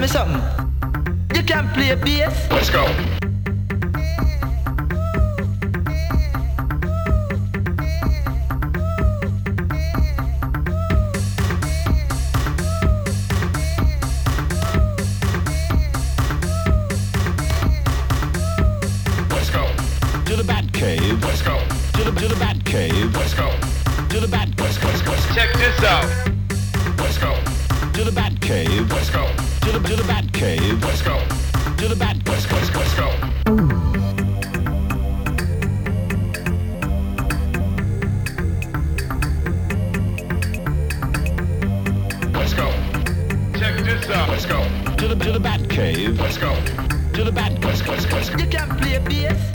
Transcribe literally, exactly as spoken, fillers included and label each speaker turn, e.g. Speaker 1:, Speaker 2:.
Speaker 1: me something. You can play bass.
Speaker 2: Let's go. Let's go.
Speaker 3: To the bat cave.
Speaker 2: Let's go.
Speaker 3: To the to the bat cave.
Speaker 2: Let's go.
Speaker 3: To the bat.
Speaker 2: Let's go. Let's go.
Speaker 4: Check this out.
Speaker 2: Let's go.
Speaker 3: To the bat cave.
Speaker 2: Let's go.
Speaker 3: To the to the bat cave.
Speaker 2: Let's go.
Speaker 3: To the bat.
Speaker 2: Let's go. Let's go. Let's go. Let's go.
Speaker 4: Check this out.
Speaker 2: Let's go.
Speaker 3: To the to the bat cave.
Speaker 2: Let's go.
Speaker 3: To the bat.
Speaker 2: Let's go. Let's go. Let's go.
Speaker 1: You can play bass.